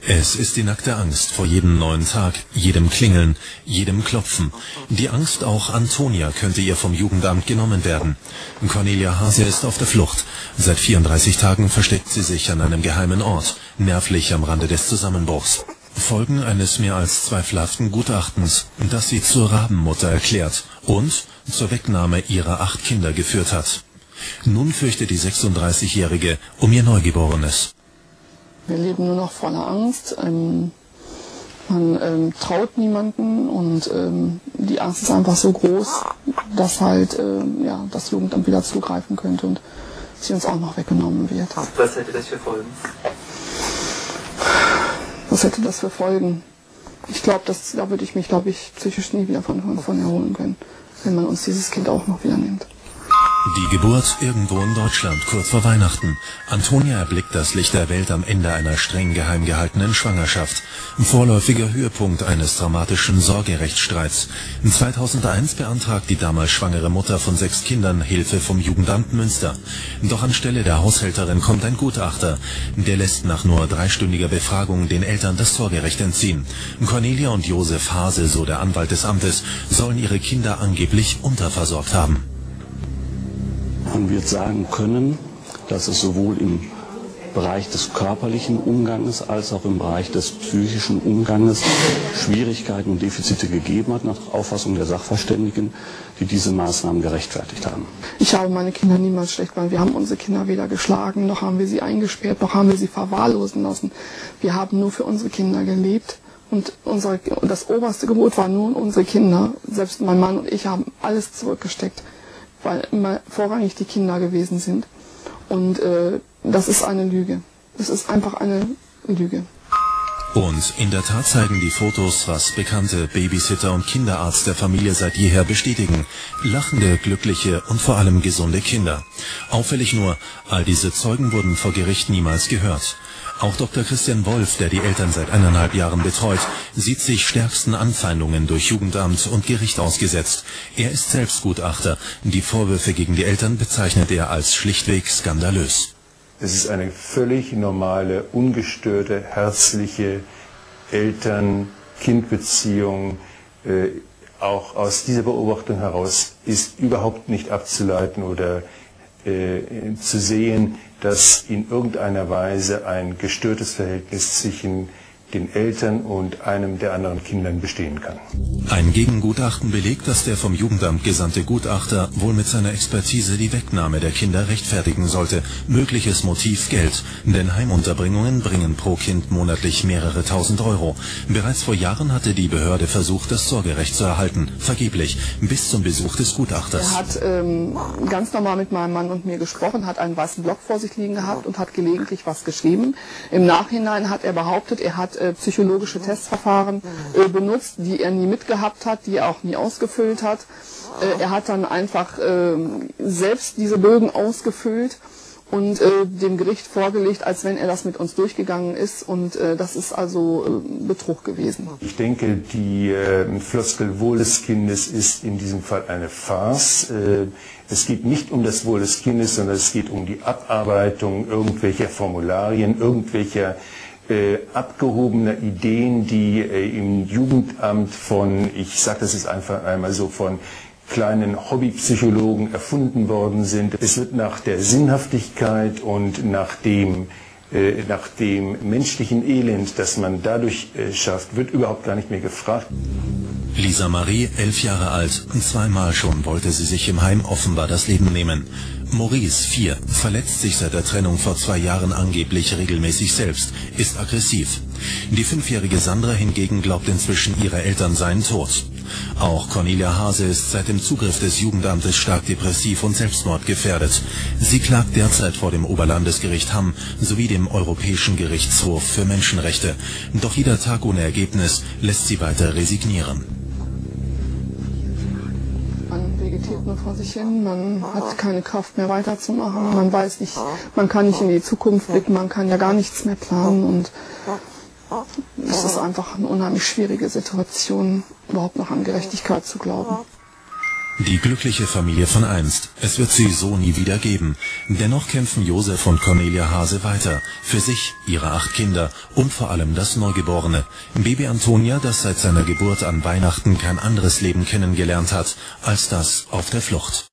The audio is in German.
Es ist die nackte Angst vor jedem neuen Tag, jedem Klingeln, jedem Klopfen. Die Angst, auch Antonia könnte ihr vom Jugendamt genommen werden. Cornelia Hase ist auf der Flucht. Seit 34 Tagen versteckt sie sich an einem geheimen Ort, nervlich am Rande des Zusammenbruchs. Folgen eines mehr als zweifelhaften Gutachtens, das sie zur Rabenmutter erklärt und zur Wegnahme ihrer 8 Kinder geführt hat. Nun fürchtet die 36-Jährige um ihr Neugeborenes. Wir leben nur noch voller Angst. Man traut niemanden und die Angst ist einfach so groß, dass halt das Jugendamt wieder zugreifen könnte und sie uns auch noch weggenommen wird. Was hätte das für Folgen? Was hätte das für Folgen? Ich glaube, da würde ich mich, psychisch nie wieder von erholen können, wenn man uns dieses Kind auch noch wieder nimmt. Die Geburt irgendwo in Deutschland, kurz vor Weihnachten. Antonia erblickt das Licht der Welt am Ende einer streng geheim gehaltenen Schwangerschaft. Vorläufiger Höhepunkt eines traumatischen Sorgerechtsstreits. 2001 beantragt die damals schwangere Mutter von 6 Kindern Hilfe vom Jugendamt Münster. Doch anstelle der Haushälterin kommt ein Gutachter. Der lässt nach nur 3-stündiger Befragung den Eltern das Sorgerecht entziehen. Cornelia und Josef Hase, so der Anwalt des Amtes, sollen ihre Kinder angeblich unterversorgt haben. Man wird sagen können, dass es sowohl im Bereich des körperlichen Umganges als auch im Bereich des psychischen Umganges Schwierigkeiten und Defizite gegeben hat, nach Auffassung der Sachverständigen, die diese Maßnahmen gerechtfertigt haben. Ich habe meine Kinder niemals schlecht behandelt. Wir haben unsere Kinder weder geschlagen, noch haben wir sie eingesperrt, noch haben wir sie verwahrlosen lassen. Wir haben nur für unsere Kinder gelebt und das oberste Gebot war nur unsere Kinder. Selbst mein Mann und ich haben alles zurückgesteckt, weil immer vorrangig die Kinder gewesen sind. Und das ist eine Lüge. Das ist einfach eine Lüge. Und in der Tat zeigen die Fotos, was Bekannte, Babysitter und Kinderarzt der Familie seit jeher bestätigen. Lachende, glückliche und vor allem gesunde Kinder. Auffällig nur, all diese Zeugen wurden vor Gericht niemals gehört. Auch Dr. Christian Wolf, der die Eltern seit 1,5 Jahren betreut, sieht sich stärksten Anfeindungen durch Jugendamt und Gericht ausgesetzt. Er ist selbst Gutachter. Die Vorwürfe gegen die Eltern bezeichnet er als schlichtweg skandalös. Es ist eine völlig normale, ungestörte, herzliche Eltern-Kind-Beziehung. Auch aus dieser Beobachtung heraus ist überhaupt nicht abzuleiten oder zu sehen, dass in irgendeiner Weise ein gestörtes Verhältnis zwischen den Eltern und einem der anderen Kindern bestehen kann. Ein Gegengutachten belegt, dass der vom Jugendamt gesandte Gutachter wohl mit seiner Expertise die Wegnahme der Kinder rechtfertigen sollte. Mögliches Motiv Geld, denn Heimunterbringungen bringen pro Kind monatlich mehrere tausend Euro. Bereits vor Jahren hatte die Behörde versucht, das Sorgerecht zu erhalten. Vergeblich, bis zum Besuch des Gutachters. Er hat ganz normal mit meinem Mann und mir gesprochen, hat einen weißen Block vor sich liegen gehabt und hat gelegentlich was geschrieben. Im Nachhinein hat er behauptet, er hat psychologische Testverfahren benutzt, die er nie mitgehabt hat, die er auch nie ausgefüllt hat. Er hat dann einfach selbst diese Bögen ausgefüllt und dem Gericht vorgelegt, als wenn er das mit uns durchgegangen ist. Und das ist also Betrug gewesen. Ich denke, die Floskel Wohl des Kindes ist in diesem Fall eine Farce. Es geht nicht um das Wohl des Kindes, sondern es geht um die Abarbeitung irgendwelcher Formularien, irgendwelcher abgehobener Ideen, die im Jugendamt von, ich sage das jetzt einfach einmal so, von kleinen Hobbypsychologen erfunden worden sind. Es wird nach der Sinnhaftigkeit und nach dem menschlichen Elend, das man dadurch schafft, wird überhaupt gar nicht mehr gefragt. Lisa Marie, 11 Jahre alt, 2-mal schon wollte sie sich im Heim offenbar das Leben nehmen. Maurice, 4, verletzt sich seit der Trennung vor 2 Jahren angeblich regelmäßig selbst, ist aggressiv. Die 5-jährige Sandra hingegen glaubt inzwischen, ihre Eltern seien tot. Auch Cornelia Hase ist seit dem Zugriff des Jugendamtes stark depressiv und selbstmordgefährdet. Sie klagt derzeit vor dem Oberlandesgericht Hamm sowie dem Europäischen Gerichtshof für Menschenrechte. Doch jeder Tag ohne Ergebnis lässt sie weiter resignieren. Man vegetiert nur vor sich hin, man hat keine Kraft mehr weiterzumachen, man weiß nicht, man kann nicht in die Zukunft blicken, man kann ja gar nichts mehr planen und es ist einfach eine unheimlich schwierige Situation, überhaupt noch an Gerechtigkeit zu glauben. Die glückliche Familie von einst. Es wird sie so nie wieder geben. Dennoch kämpfen Josef und Cornelia Haase weiter. Für sich, ihre 8 Kinder und vor allem das Neugeborene. Baby Antonia, das seit seiner Geburt an Weihnachten kein anderes Leben kennengelernt hat, als das auf der Flucht.